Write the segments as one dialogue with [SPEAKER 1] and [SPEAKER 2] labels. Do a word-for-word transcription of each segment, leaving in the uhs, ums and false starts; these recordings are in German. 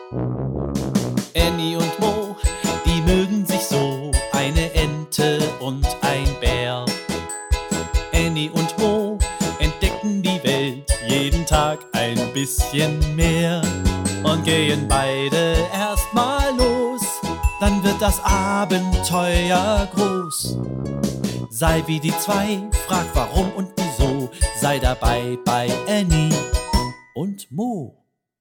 [SPEAKER 1] Annie und Mo, die mögen sich so, eine Ente und ein Bär. Annie und Mo entdecken die Welt jeden Tag ein bisschen mehr und gehen beide erstmal los, dann wird das Abenteuer groß. Sei wie die zwei, frag warum und wieso, sei dabei bei Annie und Mo.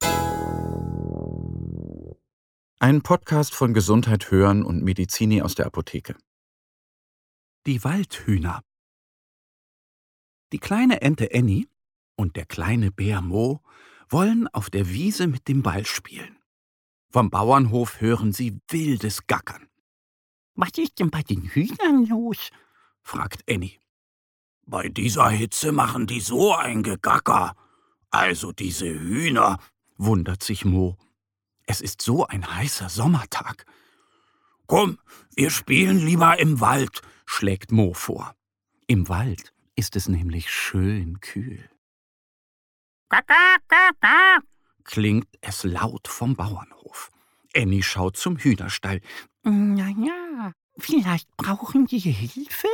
[SPEAKER 2] Ein Podcast von Gesundheit hören und Medizini aus der Apotheke. Die Waldhühner. Die kleine Ente Annie und der kleine Bär Mo wollen auf der Wiese mit dem Ball spielen. Vom Bauernhof hören sie wildes Gackern.
[SPEAKER 3] Was ist denn bei den Hühnern los?
[SPEAKER 2] Fragt Annie.
[SPEAKER 4] Bei dieser Hitze machen die so ein Gegacker. Also diese Hühner,
[SPEAKER 2] wundert sich Mo. Es ist so ein heißer Sommertag.
[SPEAKER 4] Komm, wir spielen lieber im Wald,
[SPEAKER 2] schlägt Mo vor. Im Wald ist es nämlich schön kühl.
[SPEAKER 3] Gaga, gaga,
[SPEAKER 2] klingt es laut vom Bauernhof. Annie schaut zum Hühnerstall.
[SPEAKER 3] Na ja, vielleicht brauchen die Hilfe?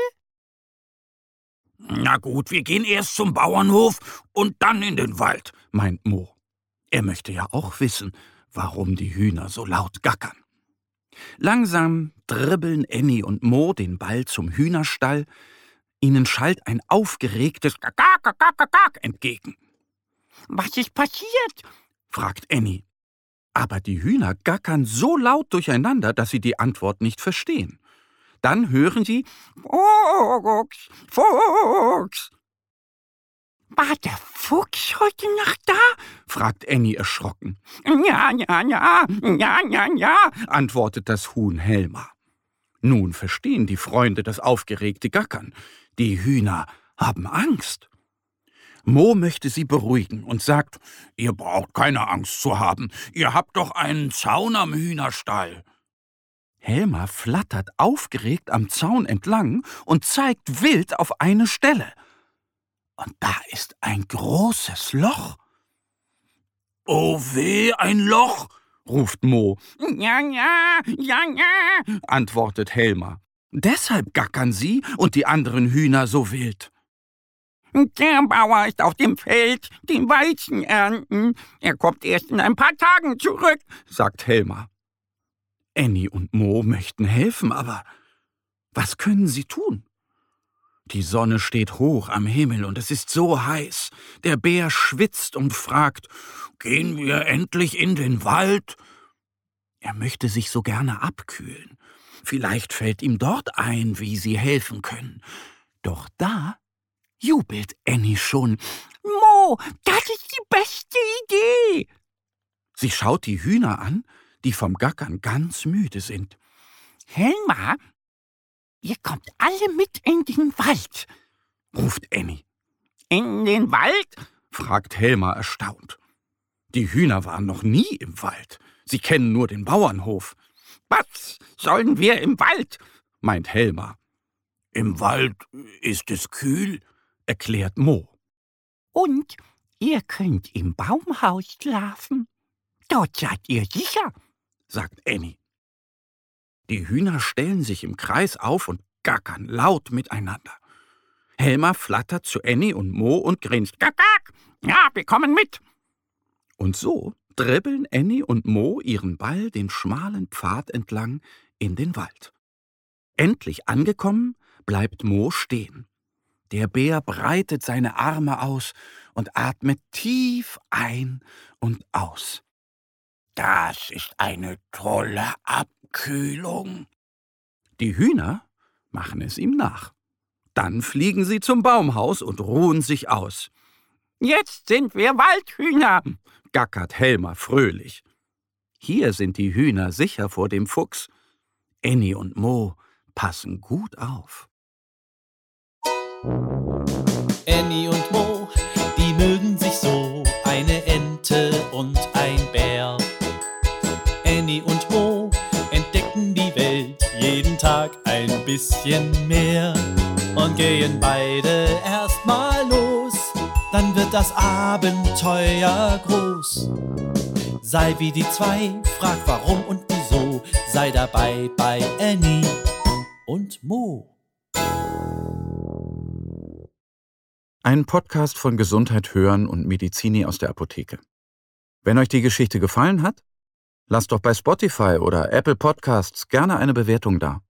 [SPEAKER 4] Na gut, wir gehen erst zum Bauernhof und dann in den Wald,
[SPEAKER 2] meint Mo. Er möchte ja auch wissen, warum die Hühner so laut gackern. Langsam dribbeln Annie und Mo den Ball zum Hühnerstall. Ihnen schallt ein aufgeregtes Gagak, Gagak, Gagak entgegen.
[SPEAKER 3] Was ist passiert?
[SPEAKER 2] fragt Annie. Aber die Hühner gackern so laut durcheinander, dass sie die Antwort nicht verstehen. Dann hören sie Fuchs, Fuchs.
[SPEAKER 3] War der Fuchs heute Nacht da?
[SPEAKER 2] fragt Annie erschrocken.
[SPEAKER 3] Ja, ja, ja, ja, ja, ja,
[SPEAKER 2] antwortet das Huhn Helma. Nun verstehen die Freunde das aufgeregte Gackern. Die Hühner haben Angst. Mo möchte sie beruhigen und sagt,
[SPEAKER 4] ihr braucht keine Angst zu haben. Ihr habt doch einen Zaun am Hühnerstall.
[SPEAKER 2] Helma flattert aufgeregt am Zaun entlang und zeigt wild auf eine Stelle. Und da ist ein großes Loch.
[SPEAKER 4] Oh weh, ein Loch, ruft Mo.
[SPEAKER 3] Ja, ja, ja, ja,
[SPEAKER 2] antwortet Helma. Deshalb gackern sie und die anderen Hühner so wild.
[SPEAKER 3] Der Bauer ist auf dem Feld, den Weizen ernten. Er kommt erst in ein paar Tagen zurück,
[SPEAKER 2] sagt Helma. Annie und Mo möchten helfen, aber was können sie tun? Die Sonne steht hoch am Himmel und es ist so heiß. Der Bär schwitzt und fragt,
[SPEAKER 4] gehen wir endlich in den Wald?
[SPEAKER 2] Er möchte sich so gerne abkühlen. Vielleicht fällt ihm dort ein, wie sie helfen können. Doch da jubelt Annie schon.
[SPEAKER 3] Mo, das ist die beste Idee.
[SPEAKER 2] Sie schaut die Hühner an, die vom Gackern ganz müde sind.
[SPEAKER 3] Helma, ihr kommt alle mit in den Wald,
[SPEAKER 2] ruft Annie.
[SPEAKER 3] In den Wald?
[SPEAKER 2] fragt Helma erstaunt. Die Hühner waren noch nie im Wald. Sie kennen nur den Bauernhof.
[SPEAKER 3] Was sollen wir im Wald?
[SPEAKER 2] meint Helma.
[SPEAKER 4] Im Wald ist es kühl,
[SPEAKER 2] erklärt Mo.
[SPEAKER 3] Und ihr könnt im Baumhaus schlafen. Dort seid ihr sicher,
[SPEAKER 2] sagt Annie. Die Hühner stellen sich im Kreis auf und gackern laut miteinander. Helma flattert zu Annie und Mo und grinst.
[SPEAKER 3] Gagak, ja, wir kommen mit.
[SPEAKER 2] Und so dribbeln Annie und Mo ihren Ball den schmalen Pfad entlang in den Wald. Endlich angekommen, bleibt Mo stehen. Der Bär breitet seine Arme aus und atmet tief ein und aus.
[SPEAKER 4] Das ist eine tolle Abkühlung.
[SPEAKER 2] Die Hühner machen es ihm nach. Dann fliegen sie zum Baumhaus und ruhen sich aus.
[SPEAKER 3] Jetzt sind wir Waldhühner,
[SPEAKER 2] gackert Helma fröhlich. Hier sind die Hühner sicher vor dem Fuchs. Annie und Mo passen gut auf.
[SPEAKER 1] Annie und Mo, die mögen sich so, eine Ente und ein Bär. Annie und Mo entdecken die Welt jeden Tag ein bisschen mehr und gehen beide erstmal los, dann wird das Abenteuer groß. Sei wie die zwei, frag warum und wieso. Sei dabei bei Annie und Mo.
[SPEAKER 2] Ein Podcast von Gesundheit hören und Medizini aus der Apotheke. Wenn euch die Geschichte gefallen hat, lasst doch bei Spotify oder Apple Podcasts gerne eine Bewertung da.